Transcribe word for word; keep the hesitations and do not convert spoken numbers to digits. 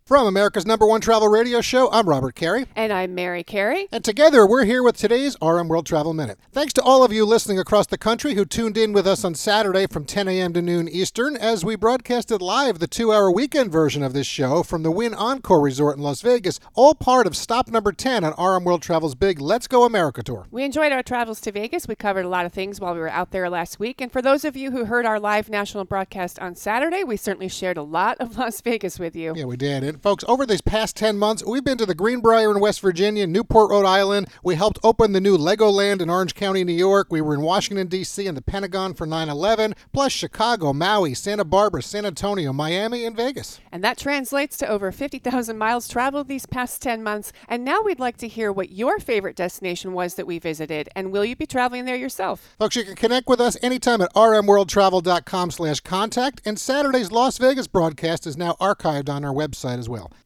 From America's number one travel radio show, I'm Robert Carey. And I'm Mary Carey. And together, we're here with today's R M World Travel Minute. Thanks to all of you listening across the country who tuned in with us on Saturday from ten a.m. to noon Eastern as we broadcasted live the two-hour weekend version of this show from the Wynn Encore Resort in Las Vegas, all part of stop number ten on R M World Travel's big Let's Go America tour. We enjoyed our travels to Vegas. We covered a lot of things while we were out there last week. And for those of you who heard our live national broadcast on Saturday, we certainly shared a lot of Las Vegas with you. Yeah, we did. And folks, over these past ten months, we've been to the Greenbrier in West Virginia, Newport, Rhode Island. We helped open the new Legoland in Orange County, New York. We were in Washington, D C and the Pentagon for nine eleven, plus Chicago, Maui, Santa Barbara, San Antonio, Miami, and Vegas. And that translates to over fifty thousand miles traveled these past ten months. And now we'd like to hear what your favorite destination was that we visited. And will you be traveling there yourself? Folks, you can connect with us anytime at rmworldtravel.com slash contact. And Saturday's Las Vegas broadcast is now archived on our website as well.